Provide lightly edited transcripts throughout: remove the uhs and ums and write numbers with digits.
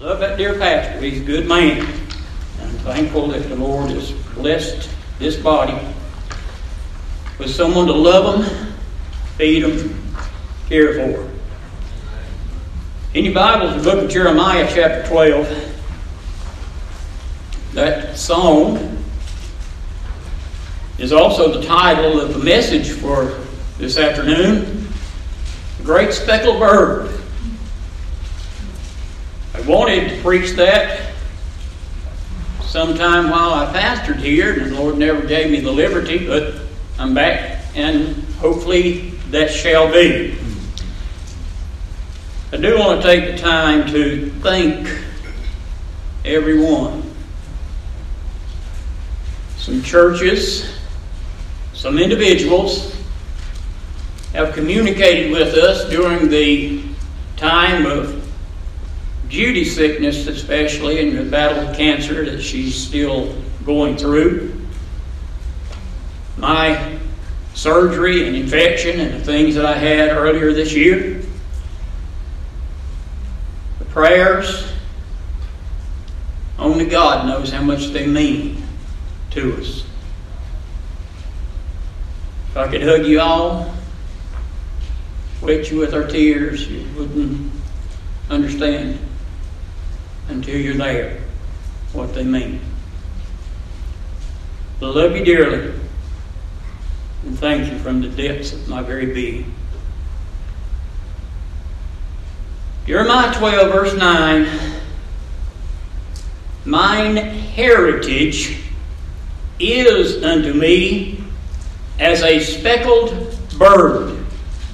Love that dear pastor. He's a good man. I'm thankful that the Lord has blessed this body with someone to love them, feed them, care for. In your Bibles, the book of Jeremiah, chapter 12, that song is also the title of the message for this afternoon, The Great Speckled Bird. I wanted to preach that sometime while I pastored here, and the Lord never gave me the liberty, but I'm back, and hopefully that shall be. I do want to take the time to thank everyone. Some churches, some individuals have communicated with us during the time of Judy's sickness, especially, and the battle with cancer that she's still going through. My surgery and infection and the things that I had earlier this year. The prayers, only God knows how much they mean to us. If I could hug you all, wet you with our tears, you wouldn't understand until you're there what they mean. I love you dearly, and thank you from the depths of my very being. Jeremiah 12, verse 9. Mine heritage is unto me as a speckled bird.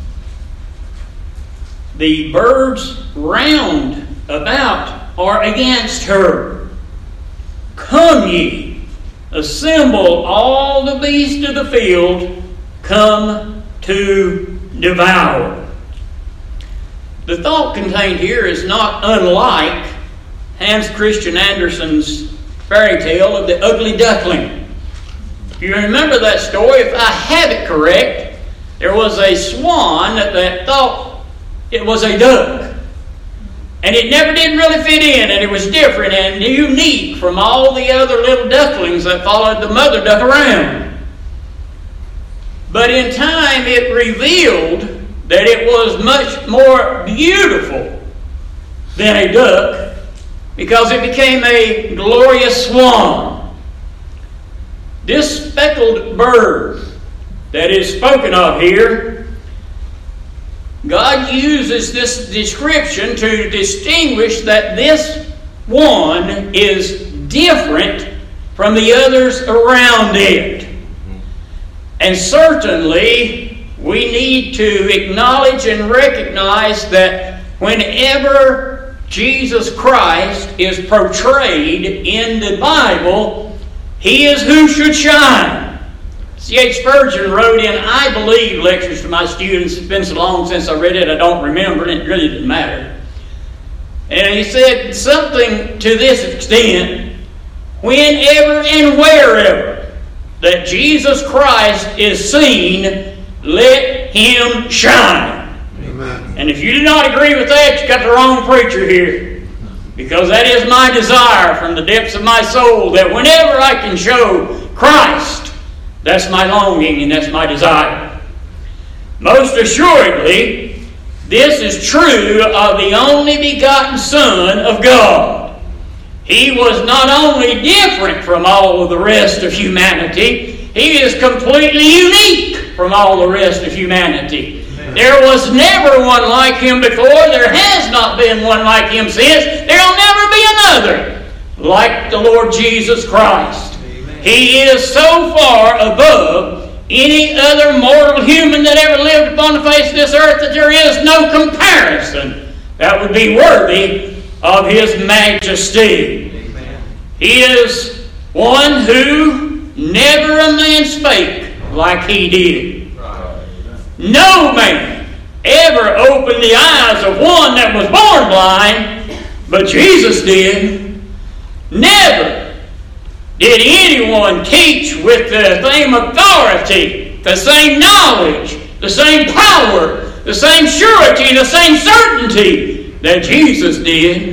The birds round about are against her. Come ye, assemble all the beasts of the field, come to devour. The thought contained here is not unlike Hans Christian Andersen's fairy tale of the ugly duckling. If you remember that story, if I have it correct, there was a swan that thought it was a duck. And it never did really fit in, and it was different and unique from all the other little ducklings that followed the mother duck around. But in time it revealed that it was much more beautiful than a duck, because it became a glorious swan. This speckled bird that is spoken of here, God uses this description to distinguish that this one is different from the others around it. And certainly we need to acknowledge and recognize that whenever Jesus Christ is portrayed in the Bible, He is who should shine. C.H. Spurgeon wrote in I Believe lectures to my students. It's been so long since I read it, I don't remember, and it really didn't matter. And he said something to this extent: whenever and wherever that Jesus Christ is seen, let Him shine. Amen. And if you do not agree with that, you got the wrong preacher here. Because that is my desire from the depths of my soul, that whenever I can show Christ, that's my longing and that's my desire. Most assuredly, this is true of the only begotten Son of God. He was not only different from all of the rest of humanity, He is completely unique from all the rest of humanity. Amen. There was never one like Him before. There has not been one like Him since. There will never be another like the Lord Jesus Christ. He is so far above any other mortal human that ever lived upon the face of this earth that there is no comparison that would be worthy of His majesty. Amen. He is one who never a man spake like He did. Right. No man ever opened the eyes of one that was born blind, but Jesus did. Never did anyone teach with the same authority, the same knowledge, the same power, the same surety, the same certainty that Jesus did.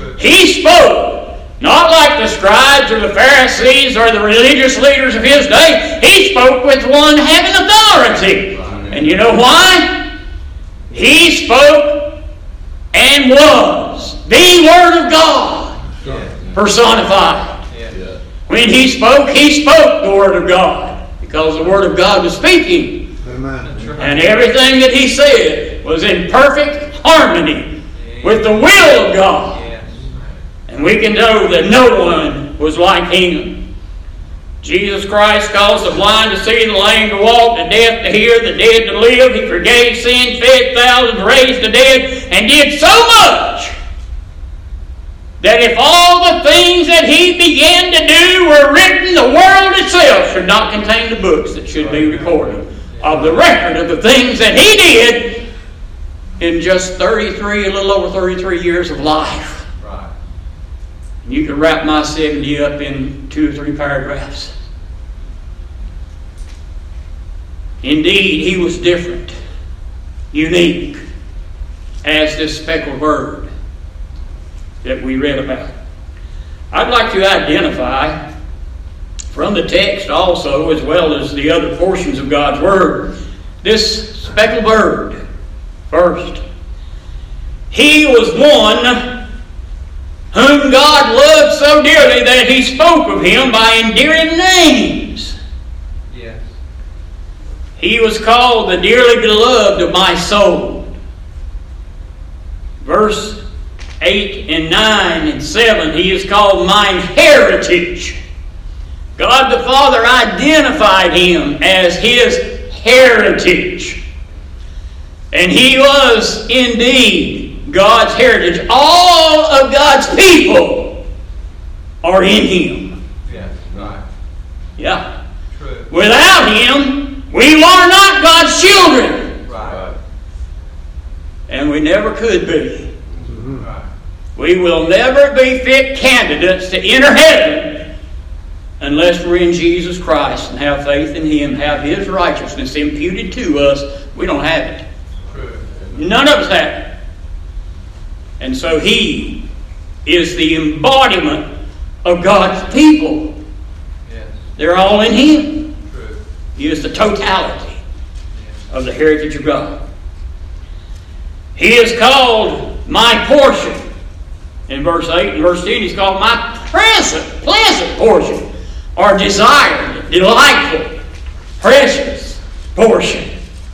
He spoke, not like the scribes or the Pharisees or the religious leaders of his day. He spoke with one having authority. And you know why? He spoke and was the Word of God personified. When he spoke the Word of God, because the Word of God was speaking. And everything that he said was in perfect harmony with the will of God. And we can know that no one was like him. Jesus Christ caused the blind to see, the lame to walk, the deaf to hear, the dead to live. He forgave sin, fed thousands, raised the dead, and did so much that if all the things that he began to do were written, the world itself should not contain the books that should be recorded of the record of the things that he did in just a little over 33 years of life. Right. You can wrap my 70 up in 2 or 3 paragraphs. Indeed, he was different, unique, as this speckled bird that we read about. I'd like to identify from the text also, as well as the other portions of God's Word, this speckled bird first. He was one whom God loved so dearly that he spoke of him by endearing names. Yes. He was called the dearly beloved of my soul. Verse 8 and 9 and 7, he is called mine heritage. God the Father identified him as his heritage. And he was indeed God's heritage. All of God's people are in him. Yeah, right. Yeah. True. Without him, we are not God's children. Right. And we never could be. Right. We will never be fit candidates to enter heaven unless we're in Jesus Christ and have faith in him, have his righteousness imputed to us. We don't have it. True. None of us have it. And so he is the embodiment of God's people. Yes. They're all in him. True. He is the totality of the heritage of God. He is called my portion. In verse 8 and verse 10, he's called my pleasant portion, or desired, delightful, precious portion.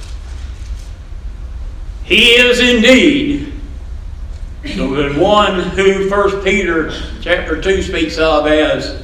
He is indeed the one who 1 Peter chapter 2 speaks of as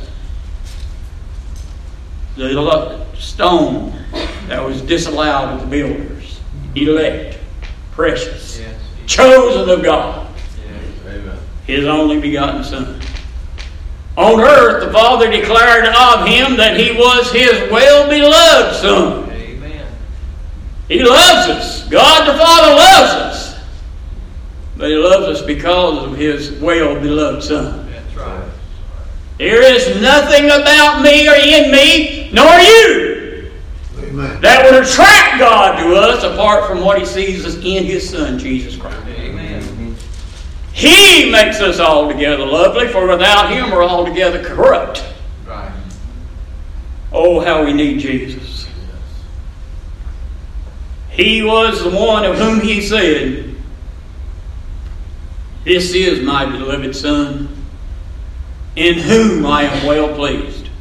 the stone that was disallowed of the builders, elect, precious, yes. Chosen of God. Amen. His only begotten Son. On earth, the Father declared of him that he was his well-beloved Son. Amen. He loves us. God the Father loves us. But he loves us because of his well-beloved Son. That's right. There is nothing about me or in me, nor you, Amen. that would attract God to us apart from what he sees us in his Son, Jesus Christ. Amen. He makes us altogether lovely, for without him we're altogether corrupt. Right. Oh, how we need Jesus. He was the one of whom he said, "This is my beloved Son, in whom I am well pleased."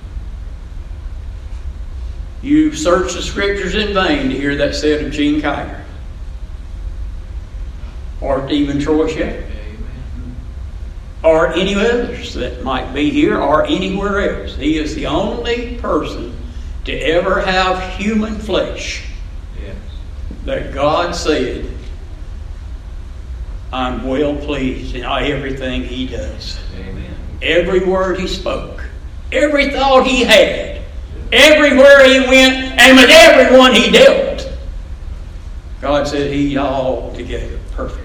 You search the Scriptures in vain to hear that said of Gene Kiger, or even Troy Shepard, or any others that might be here, or anywhere else. He is the only person to ever have human flesh that God said, "I'm well pleased in everything he does." Amen. Every word he spoke, every thought he had, everywhere he went, and with everyone he dealt, God said he's altogether perfect.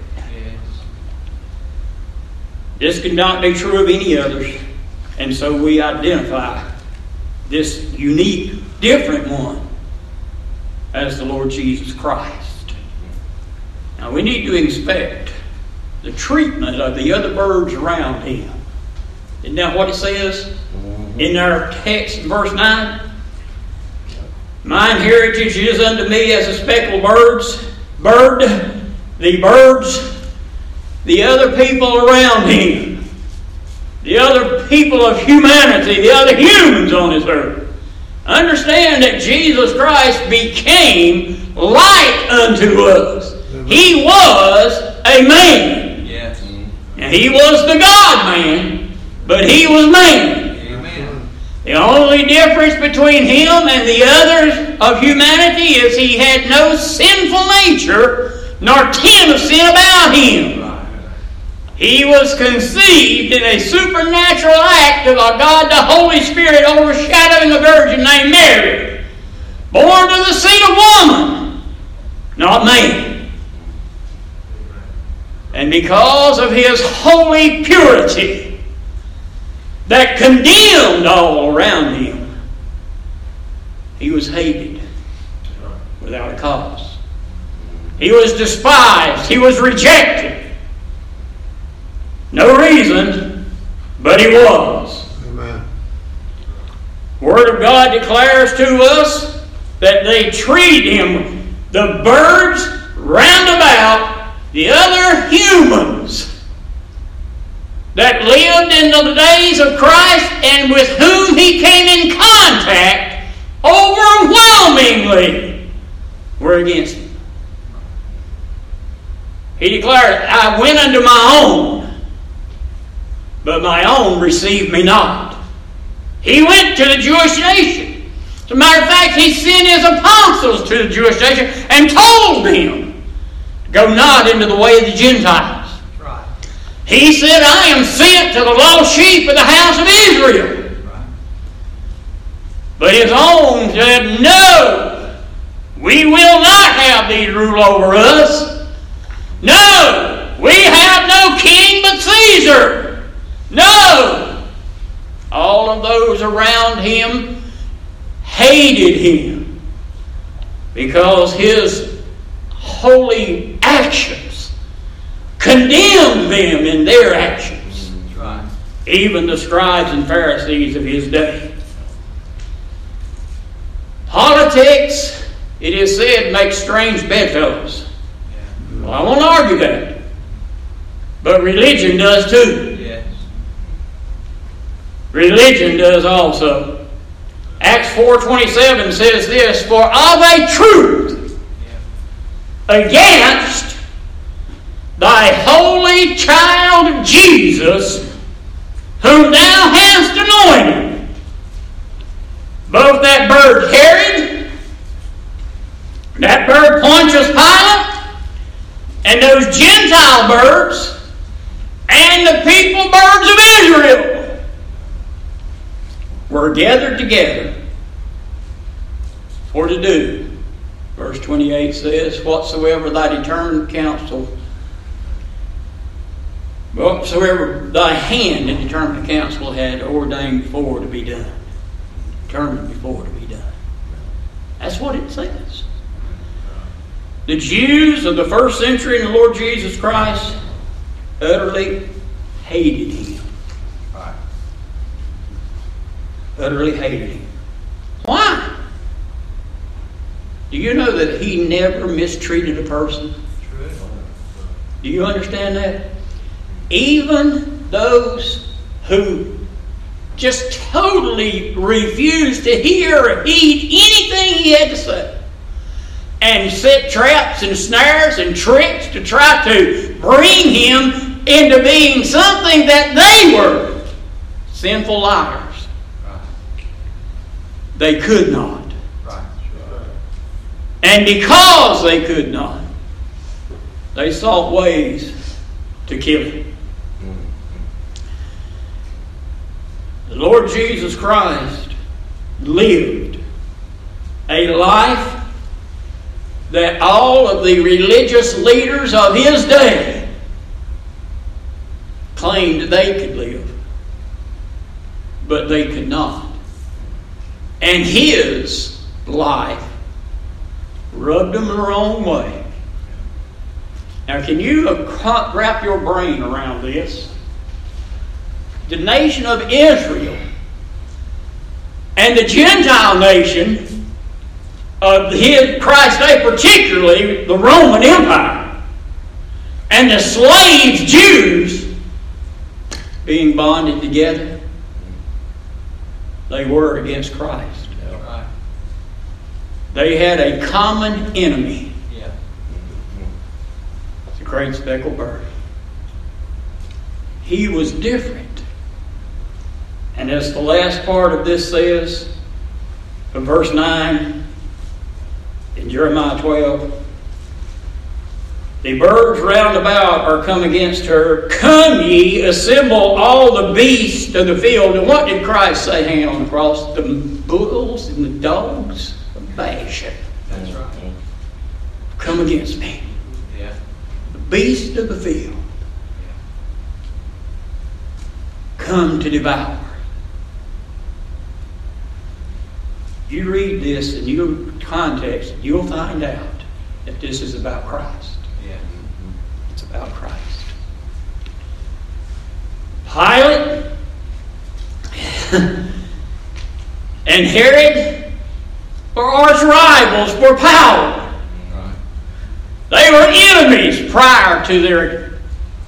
This could not be true of any others, and so we identify this unique, different one as the Lord Jesus Christ. Now we need to inspect the treatment of the other birds around him. Isn't that what it says in our text in verse 9? Mine heritage is unto me as a speckled bird, the birds, the other people around him, the other people of humanity, the other humans on this earth. Understand that Jesus Christ became like unto us. He was a man. Yes. And he was the God-man, but he was man. Amen. The only difference between him and the others of humanity is he had no sinful nature, nor tin of sin about him. He was conceived in a supernatural act of a God the Holy Spirit overshadowing a virgin named Mary, born to the seed of woman, not man. And because of his holy purity that condemned all around him, he was hated without a cause. He was despised. He was rejected. No reason, but he was. Amen. Word of God declares to us that they treat him, the birds round about, the other humans that lived in the days of Christ and with whom he came in contact, overwhelmingly were against him. He declared, I went unto my own, but my own received me not. He went to the Jewish nation. As a matter of fact, he sent his apostles to the Jewish nation and told them, go not into the way of the Gentiles. Right. He said, I am sent to the lost sheep of the house of Israel. Right. But his own said, no, we will not have thee rule over us. No, we have no king but Caesar. No! All of those around him hated him because his holy actions condemned them in their actions. Right. Even the scribes and Pharisees of his day. Politics, it is said, makes strange bedfellows. Well, I won't argue that. But religion does too. Yes. Religion does also. Acts 4:27 says this, for of a truth against thy holy child Jesus, whom thou hast anointed, both that bird Herod, that bird Pontius Pilate, and those Gentile birds, and the people birds of Israel were gathered together for to do. Verse 28 says, whatsoever thy determined counsel, whatsoever thy hand and determined counsel had ordained before to be done. Determined before to be done. That's what it says. The Jews of the first century in the Lord Jesus Christ utterly hated him. Right. Utterly hated him. Why? Do you know that he never mistreated a person? True. Do you understand that? Even those who just totally refused to hear or heed anything he had to say, and set traps and snares and tricks to try to bring him into being something that they were, sinful liars. Right. They could not. Right. And because they could not, they sought ways to kill him. The Lord Jesus Christ lived a life that all of the religious leaders of his day claimed they could live, but they could not. And his life rubbed them the wrong way. Now, can you wrap your brain around this? The nation of Israel and the Gentile nation of Christ's day, particularly the Roman Empire, and the slaves, Jews, being bonded together, they were against Christ. Right. They had a common enemy. Yeah. The great speckled bird. He was different. And as the last part of this says, from verse 9 in Jeremiah 12, the birds round about are come against her. Come ye, assemble all the beasts of the field. And what did Christ say hanging on the cross? The bulls and the dogs of Bashan. That's right. Come against me. Yeah. The beasts of the field. Come to devour. You read this in your context, you'll find out that this is about Christ. Yeah. It's about Christ. Pilate and Herod were arch rivals for power. Right. They were enemies prior to their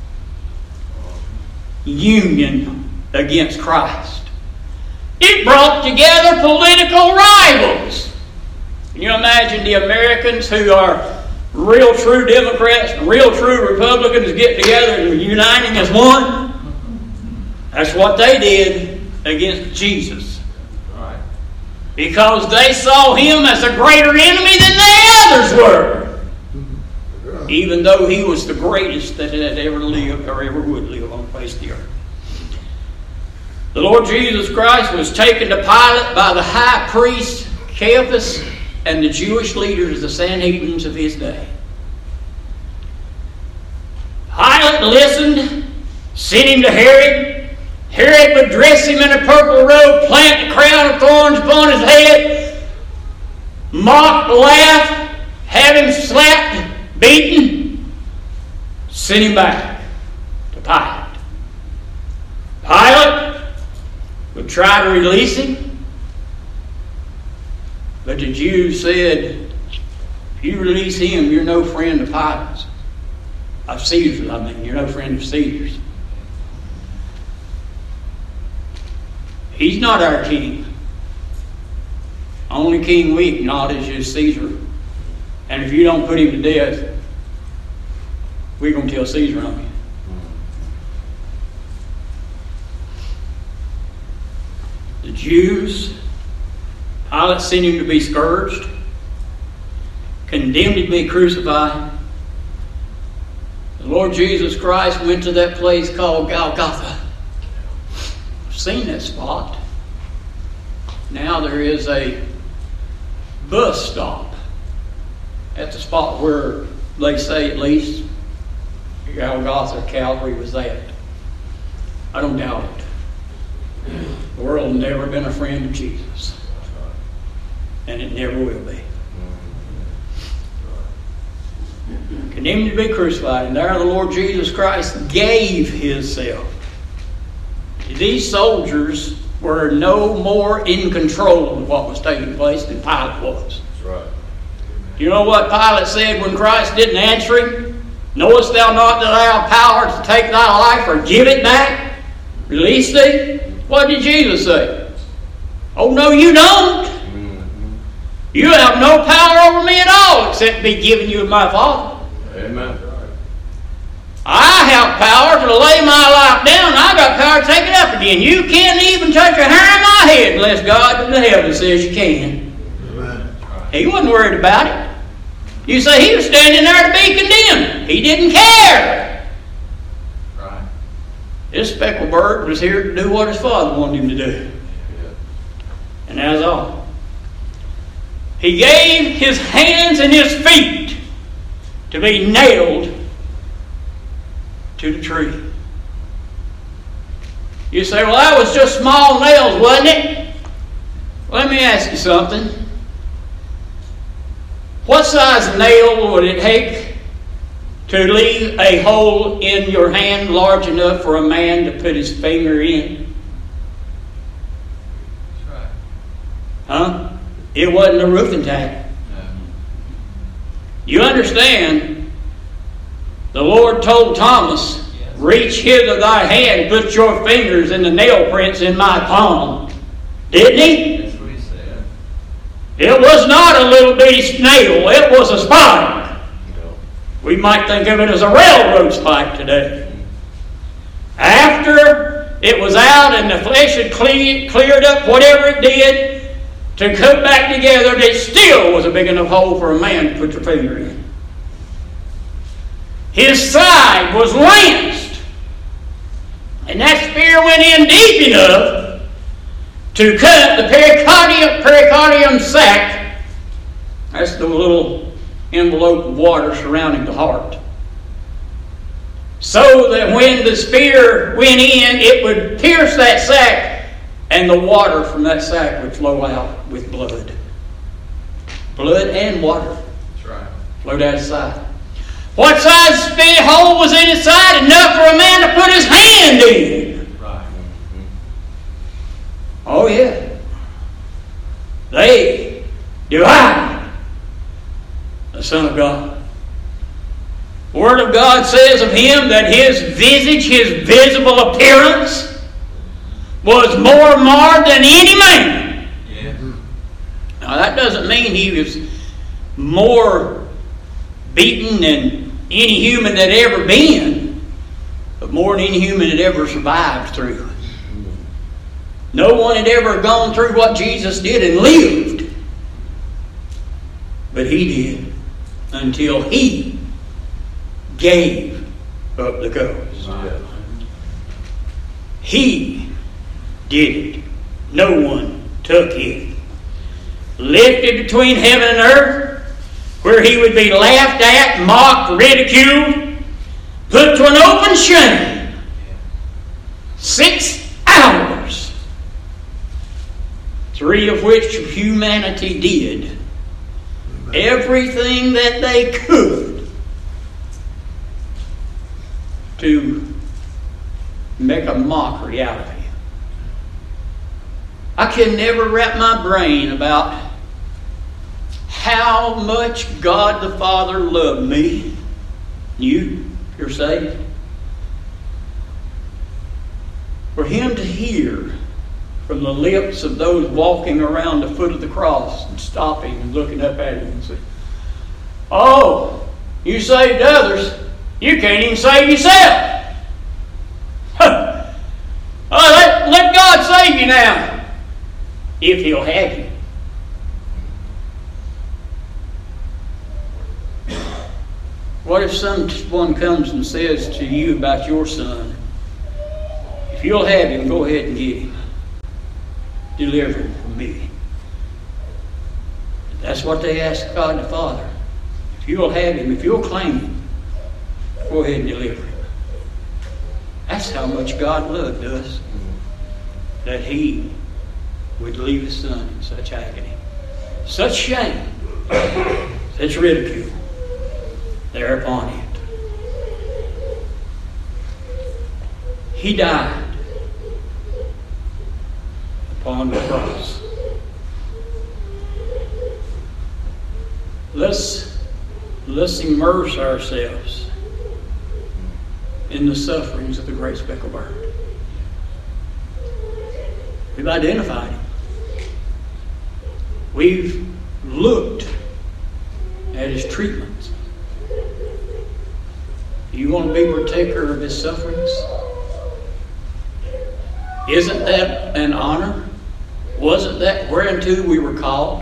union against Christ. It brought together political rivals. Can you imagine the Americans who are real true Democrats and real true Republicans get together and uniting as one? That's what they did against Jesus. Right. Because they saw him as a greater enemy than the others were. Even though he was the greatest that had ever lived or ever would live on the face of the earth. The Lord Jesus Christ was taken to Pilate by the high priest Caiaphas and the Jewish leaders, the Sanhedrins of his day. Pilate listened, sent him to Herod. Herod would dress him in a purple robe, plant a crown of thorns upon his head, mock, laugh, have him slapped, beaten, send him back to Pilate. Pilate would try to release him, but the Jews said, if you release him, you're no friend of Pilate's. Of Caesar's, you're no friend of Caesar's. He's not our king. Only king we acknowledge is Caesar. And if you don't put him to death, we're going to tell Caesar on you. The Jews, Pilate sent him to be scourged, condemned to be crucified. The Lord Jesus Christ went to that place called Golgotha. I've seen that spot. Now there is a bus stop at the spot where they say at least Golgotha, Calvary was at. I don't doubt it. The world has never been a friend of Jesus. And it never will be. Condemned to be crucified. And there the Lord Jesus Christ gave himself. These soldiers were no more in control of what was taking place than Pilate was. That's right. You know what Pilate said when Christ didn't answer him? Knowest thou not that I have power to take thy life or give it back? Release thee? What did Jesus say? Oh, no, you don't. You have no power over me at all except be given you of my Father. Amen. I have power to lay my life down. I got power to take it up again. You can't even touch a hair of my head unless God in the heavens says you can. Amen. He wasn't worried about it. You say he was standing there to be condemned. He didn't care. Right. This speckled bird was here to do what his Father wanted him to do. Yeah. And that's all. He gave his hands and his feet to be nailed to the tree. You say, well, that was just small nails, wasn't it? Let me ask you something. What size nail would it take to leave a hole in your hand large enough for a man to put his finger in? That's right. Huh? It wasn't a roofing tack. No. You understand? The Lord told Thomas, reach hither thy hand, put your fingers in the nail prints in my palm. Didn't he? That's what he said. It was not a little bitty snail. It was a spike. We might think of it as a railroad spike today. After it was out and the flesh had cleared up whatever it did to come back together, it still was a big enough hole for a man to put your finger in. His side was lanced, and that spear went in deep enough to cut the pericardium sac. That's the little envelope of water surrounding the heart. So that when the spear went in, it would pierce that sac, and the water from that sac would flow out with blood. Blood and water. That's right. Flowed out his side. What size spit hole was in his side? Enough for a man to put his hand in. Right. Oh yeah. They divide the Son of God. The Word of God says of him that his visage, his visible appearance, was more marred than any man. Yeah. Now that doesn't mean he was more beaten than any human that ever been, but more than any human that ever survived through. No one had ever gone through what Jesus did and lived, but he did until he gave up the ghost. Right. He did it. No one took it. Lifted between heaven and earth, where he would be laughed at, mocked, ridiculed, put to an open shame. 6 hours. 3 of which humanity did everything that they could to make a mockery out of him. I can never wrap my brain about how much God the Father loved me. You, if you're saved. For him to hear from the lips of those walking around the foot of the cross and stopping and looking up at him and say, "Oh, you saved others. You can't even save yourself. Huh. Oh, let God save you now, if he'll have you." What if someone comes and says to you about your son, "If you'll have him, go ahead and get him. Deliver him from me." That's what they ask God the Father. If you'll have him, if you'll claim him, go ahead and deliver him. That's how much God loved us, that he would leave his son in such agony, such shame, such ridicule thereupon it. He died upon the cross. Let's immerse ourselves in the sufferings of the great speckled bird. We've identified him. We've looked at his treatments. Do you want to be partaker of his sufferings? Isn't that an honor? Wasn't that whereunto we were called?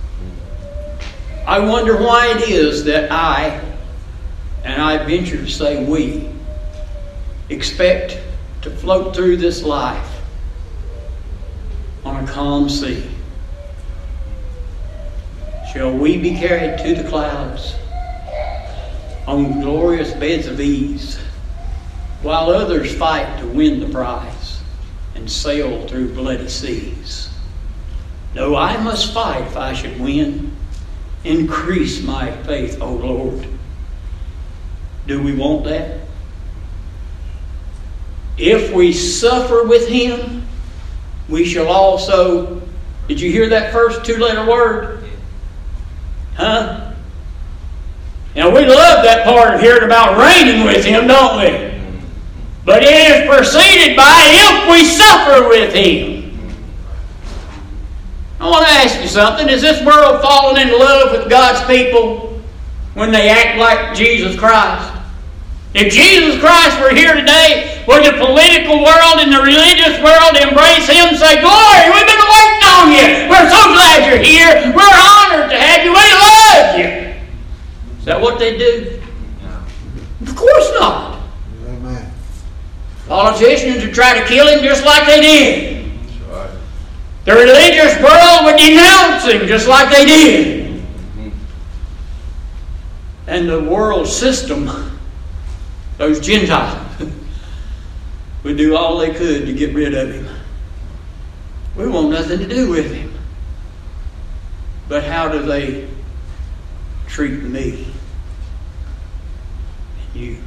I wonder why it is that I venture to say we, expect to float through this life on a calm sea. Shall we be carried to the clouds on glorious beds of ease, while others fight to win the prize and sail through bloody seas? No, I must fight if I should win. Increase my faith, O Lord. Do we want that? If we suffer with Him, we shall also... Did you hear that first two-letter word? Huh? Now we love that part of hearing about reigning with Him, don't we? But it is preceded by if we suffer with Him. I want to ask you something. Is this world falling in love with God's people when they act like Jesus Christ? If Jesus Christ were here today, would the political world and the religious world embrace Him and say, "Glory, we've been waiting on you. We're so glad you're here. We're honored to have you. We love you"? Is that what they do? No. Of course not. Amen. Politicians would try to kill Him just like they did. That's right. The religious world would denounce Him just like they did. And the world system, those Gentiles, would do all they could to get rid of Him. We want nothing to do with Him. But how do they treat me and you?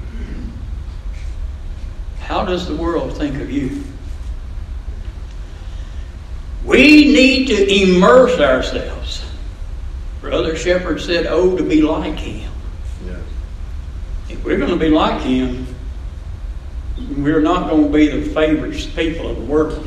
How does the world think of you? We need to immerse ourselves. Brother Shepherd said, "Oh, to be like Him." Yes. If we're going to be like Him, we're not going to be the favorite people of the world.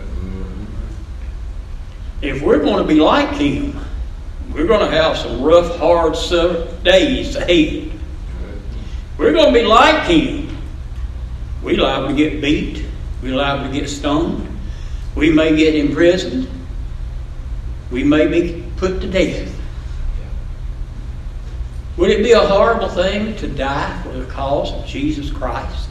If we're going to be like Him, we're going to have some rough, hard days ahead. We're going to be like Him. We're liable to get beat. We're liable to get stoned. We may get imprisoned. We may be put to death. Would it be a horrible thing to die for the cause of Jesus Christ?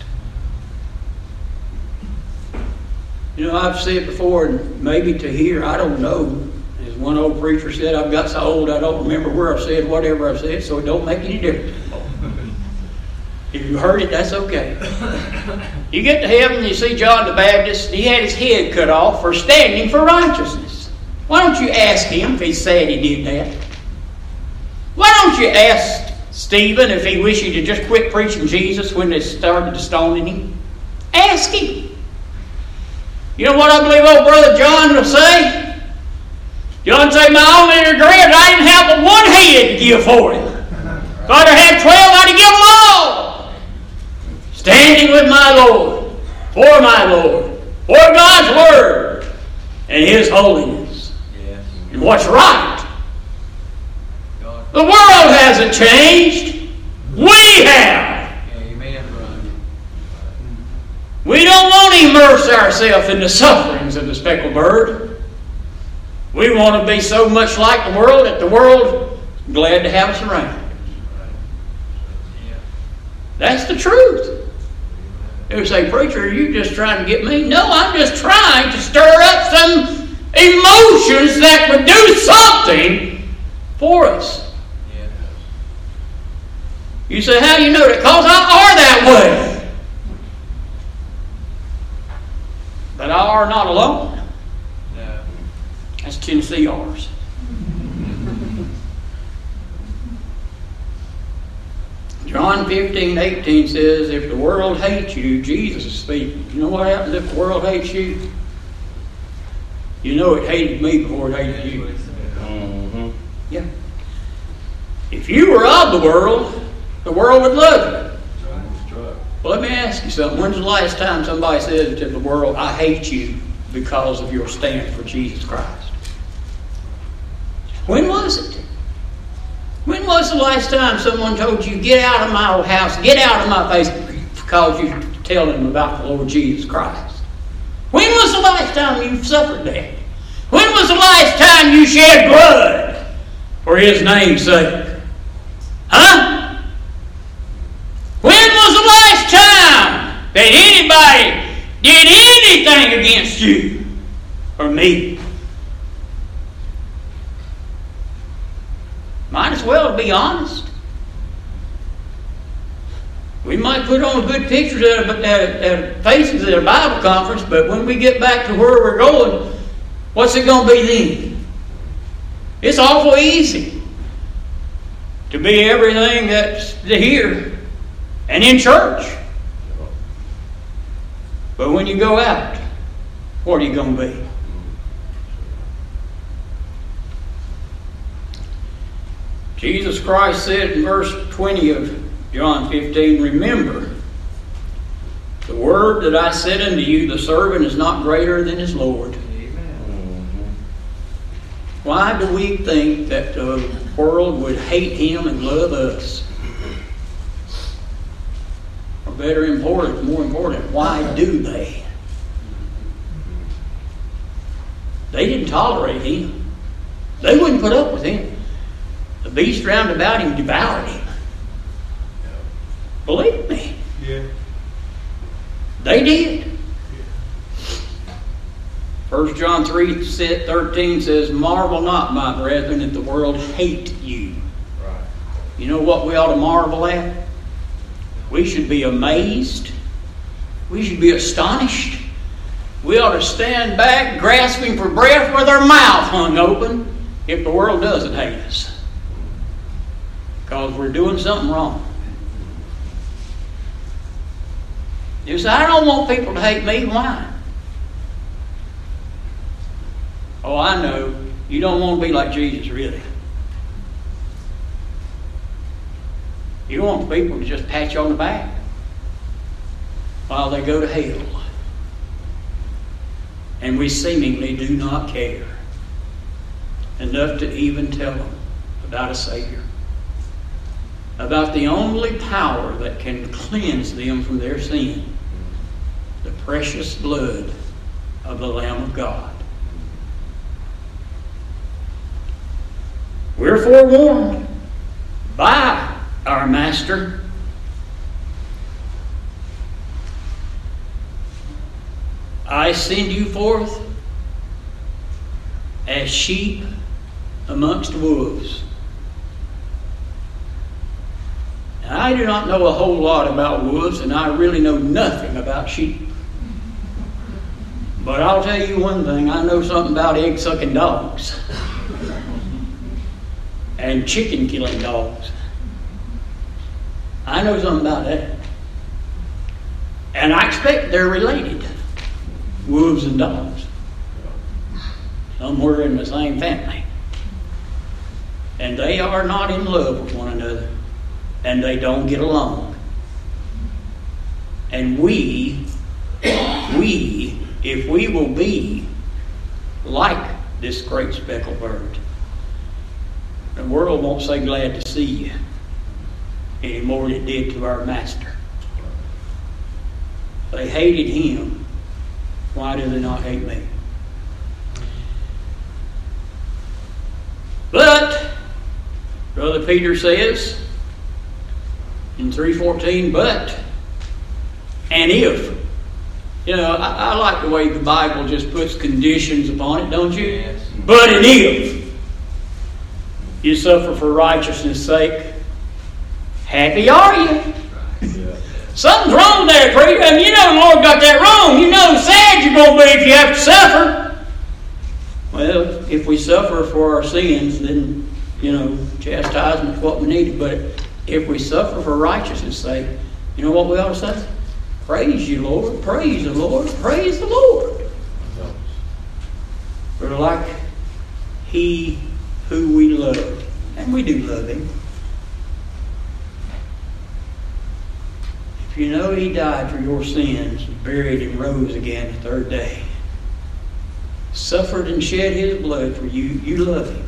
You know, I've said before, and maybe to hear, I don't know. As one old preacher said, I've got so old I don't remember where I've said whatever I've said, so it don't make any difference anymore. If you heard it, that's okay. You get to heaven and you see John the Baptist, he had his head cut off for standing for righteousness. Why don't you ask him if he's sad he did that? Why don't you ask Stephen if he wished to just quit preaching Jesus when they started stoning him? Ask him. You know what I believe old brother John will say? John say, "My only regret is I didn't have but one head to give for him. If I'd have had 12, I'd have given them all. Standing with my Lord, for God's Word and His holiness. Yes. And what's right. The world hasn't changed. We have. Amen, brother. We don't want to immerse ourselves in the sufferings of the speckled bird. We want to be so much like the world that the world is glad to have us around. That's the truth. They would say, "Preacher, are you just trying to get me?" No, I'm just trying to stir up some emotions that would do something for us. You say, "How do you know that?" Because I are that way. But I are not alone. No. That's Tennessee R's. John 15:18 says, "If the world hates you," Jesus is speaking. You know what happens if the world hates you? You know it hated me before it hated you. Mm-hmm. Yeah. If you were of the world would love you. Well, let me ask you something. When's the last time somebody said to the world, "I hate you because of your stand for Jesus Christ"? When was it? When was the last time someone told you, "Get out of my old house, get out of my face," because you tell them about the Lord Jesus Christ? When was the last time you suffered that? When was the last time you shed blood for His name's sake? Huh? When was the last time that anybody did anything against you or me? Might as well be honest. We might put on good pictures at faces at a Bible conference, but when we get back to where we're going, what's it going to be then? It's awful easy to be everything that's here and in church. But when you go out, what are you going to be? Jesus Christ said in verse 20 of John 15, remember, the word that I said unto you, the servant is not greater than his Lord. Amen. Why do we think that the world would hate him and love us? Or more important, why do they? They didn't tolerate him. They wouldn't put up with him. The beast round about him devoured him. Believe me. Yeah. They did. 1 John 3:13 says, marvel not, my brethren, that the world hate you. Right. You know what we ought to marvel at? We should be amazed. We should be astonished. We ought to stand back grasping for breath with our mouth hung open if the world doesn't hate us. Because we're doing something wrong. You say, I don't want people to hate me. Why? Oh, I know. You don't want to be like Jesus, really. You want people to just pat you on the back while they go to hell. And we seemingly do not care enough to even tell them about a Savior. About the only power that can cleanse them from their sin. The precious blood of the Lamb of God. We're forewarned by our Master. I send you forth as sheep amongst wolves. Now, I do not know a whole lot about wolves, and I really know nothing about sheep. But I'll tell you one thing, I know something about egg-sucking dogs. And chicken-killing dogs. I know something about that. And I expect they're related. Wolves and dogs. Somewhere in the same family. And they are not in love with one another. And they don't get along. And we, if we will be like this great speckled bird, the world won't say glad to see you any more than it did to our Master. They hated him. Why do they not hate me? But, Brother Peter says in 3:14, but, and if. You know, I like the way the Bible just puts conditions upon it, don't you? Yes. But and if you suffer for righteousness' sake, happy are you. Yeah. Something's wrong there, preacher. I mean, you know the Lord got that wrong. You know how sad you're going to be if you have to suffer. Well, if we suffer for our sins, then, you know, chastisement's what we need. But if we suffer for righteousness' sake, you know what we ought to say? Praise you, Lord. Praise the Lord. Praise the Lord. We're like He who we love. And we do love Him. If you know He died for your sins, buried and rose again the third day, suffered and shed His blood for you, you love Him.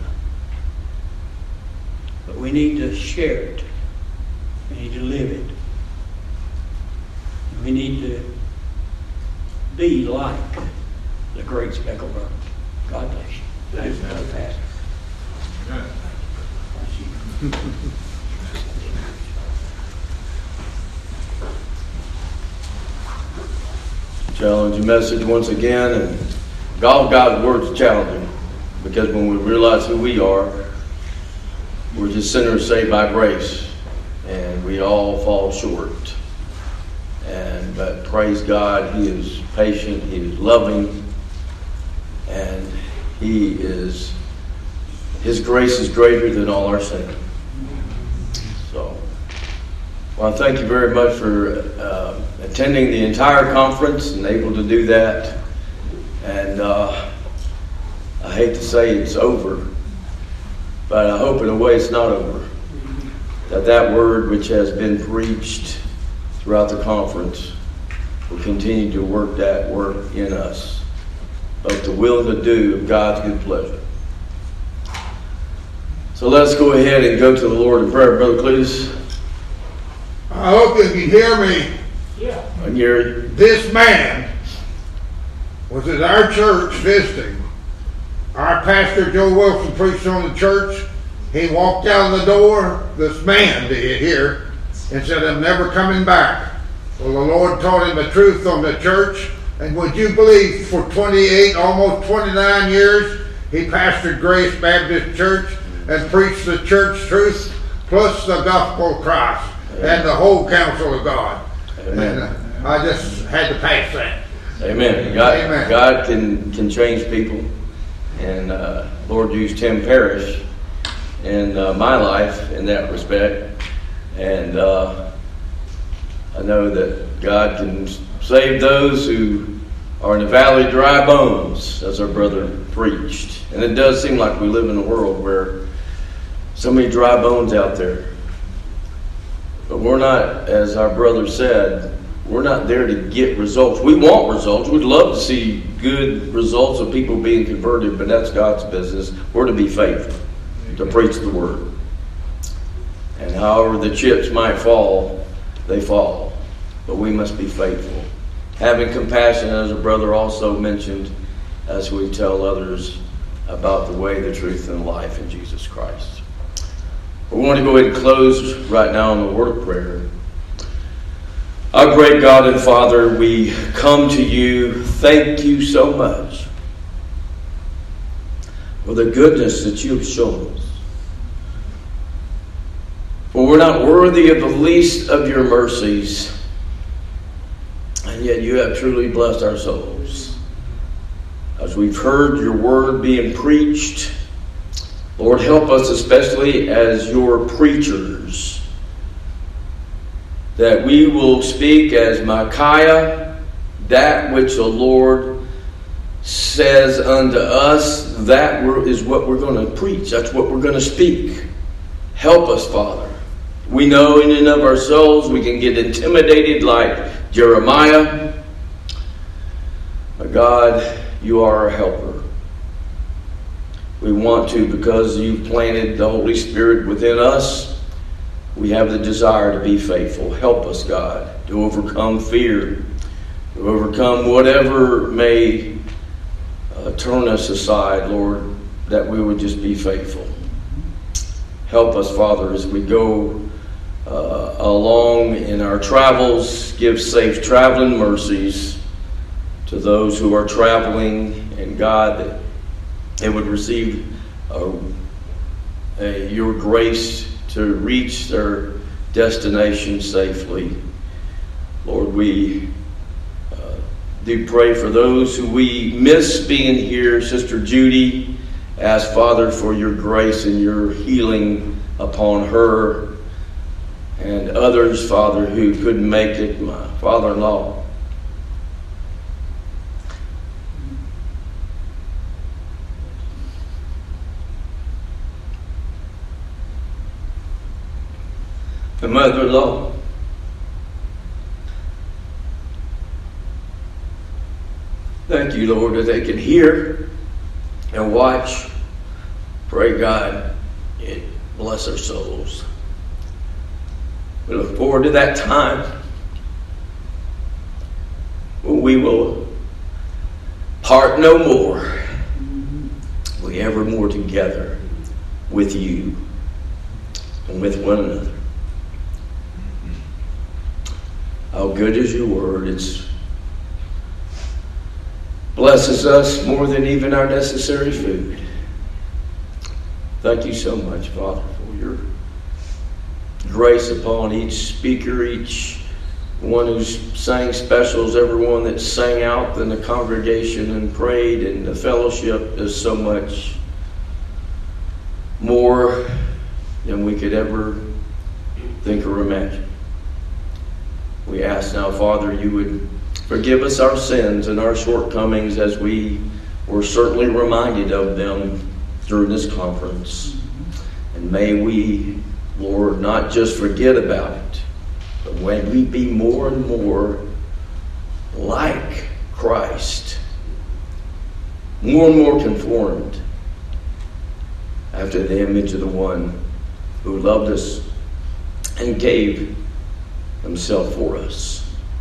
But we need to share it. We need to live it. We need to be like the great speckled bird. God bless you. Thanks, Brother Pastor. Challenging message once again, and God's word is challenging because when we realize who we are, we're just sinners saved by grace, and we all fall short. But praise God, He is patient, He is loving, and His grace is greater than all our sin. So, Well, thank you very much for attending the entire conference and able to do that. And I hate to say it's over, but I hope in a way it's not over. That word which has been preached throughout the conference will continue to work that work in us, both the will and the do of God's good pleasure. So let's go ahead and go to the Lord in prayer. Brother Cletus. I hope you can hear me. Yeah. I'm Gary. This man was at our church visiting. Our pastor, Joe Wilson, preached on the church. He walked out of the door, this man did here, and said, I'm never coming back. Well, the Lord taught him the truth on the church. And would you believe for 28, almost 29 years, he pastored Grace Baptist Church and preached the church truth plus the gospel of Christ. Amen. And the whole counsel of God. Amen. And I just had to pass that. Amen. God can change people. And Lord used Tim Parrish in my life in that respect. And I know that God can save those who are in the valley of dry bones, as our brother preached. And it does seem like we live in a world where so many dry bones out there. But we're not, as our brother said, we're not there to get results. We want results. We'd love to see good results of people being converted, but that's God's business. We're to be faithful, to preach the word. And however the chips might fall, they fall. But we must be faithful. Having compassion, as a brother also mentioned, as we tell others about the way, the truth, and the life in Jesus Christ. We want to go ahead and close right now in the word of prayer. Our great God and Father, we come to you. Thank you so much for the goodness that you have shown us. For we're not worthy of the least of your mercies, and yet you have truly blessed our souls. As we've heard your word being preached, Lord, help us, especially as your preachers, that we will speak as Micaiah, that which the Lord says unto us, that is what we're going to preach. That's what we're going to speak. Help us, Father. We know in and of ourselves we can get intimidated like Jeremiah. But God, you are our helper. We want to, because you've planted the Holy Spirit within us, we have the desire to be faithful. Help us, God, to overcome fear, to overcome whatever may turn us aside, Lord, that we would just be faithful. Help us, Father, as we go along in our travels. Give safe traveling mercies to those who are traveling, and God, that they would receive your grace to reach their destination safely. Lord, we do pray for those who we miss being here. Sister Judy, ask, Father, for your grace and your healing upon her, and others, Father, who couldn't make it. My father-in-law. My mother-in-law. Thank you, Lord, that they can hear and watch. Pray, God, and bless their souls. We look forward to that time when we will part no more. We evermore together with you and with one another. How good is your word. It blesses us more than even our necessary food. Thank you so much, Father, for your grace upon each speaker, each one who's sang specials, everyone that sang out in the congregation and prayed, and the fellowship is so much more than we could ever think or imagine. We ask now, Father, you would forgive us our sins and our shortcomings as we were certainly reminded of them during this conference. And may we, Lord, not just forget about it, but when we be more and more like Christ, more and more conformed after the image of the one who loved us and gave himself for us.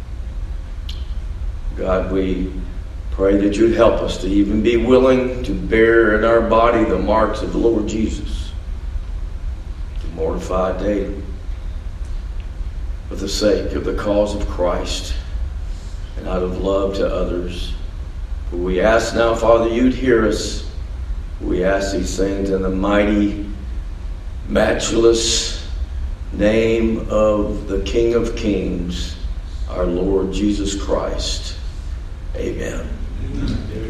God, we pray that you'd help us to even be willing to bear in our body the marks of the Lord Jesus, to mortify daily for the sake of the cause of Christ and out of love to others. For we ask now, Father, you'd hear us. We ask these things in the mighty, matchless name of the King of Kings, our Lord Jesus Christ. Amen. Amen.